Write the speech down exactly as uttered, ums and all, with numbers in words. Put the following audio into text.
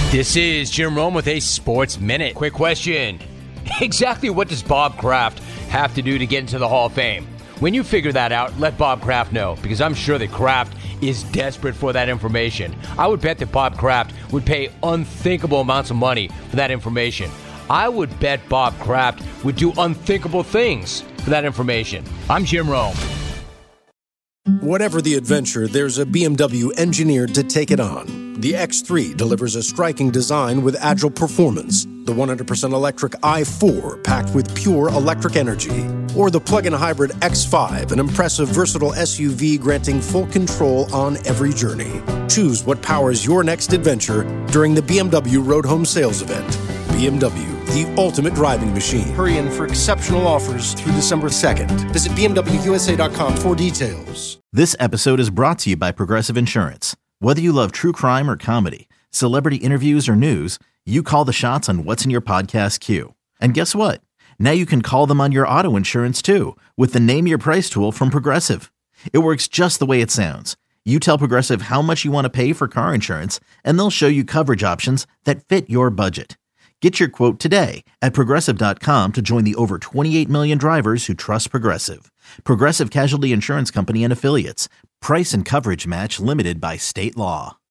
This is Jim Rome with a Sports Minute. Quick question. Exactly what does Bob Kraft have to do to get into the Hall of Fame? When you figure that out, let Bob Kraft know, because I'm sure that Kraft is desperate for that information. I would bet that Bob Kraft would pay unthinkable amounts of money for that information. I would bet Bob Kraft would do unthinkable things for that information. I'm Jim Rome. Whatever the adventure, there's a B M W engineered to take it on. The X three delivers a striking design with agile performance. The one hundred percent electric i four packed with pure electric energy. Or the plug-in hybrid X five, an impressive versatile S U V granting full control on every journey. Choose what powers your next adventure during the B M W Road Home Sales Event. B M W, the ultimate driving machine. Hurry in for exceptional offers through December second. Visit B M W U S A dot com for details. This episode is brought to you by Progressive Insurance. Whether you love true crime or comedy, celebrity interviews or news, you call the shots on what's in your podcast queue. And guess what? Now you can call them on your auto insurance too with the Name Your Price tool from Progressive. It works just the way it sounds. You tell Progressive how much you want to pay for car insurance, and they'll show you coverage options that fit your budget. Get your quote today at Progressive dot com to join the over twenty-eight million drivers who trust Progressive. Progressive Casualty Insurance Company and Affiliates. Price and coverage match limited by state law.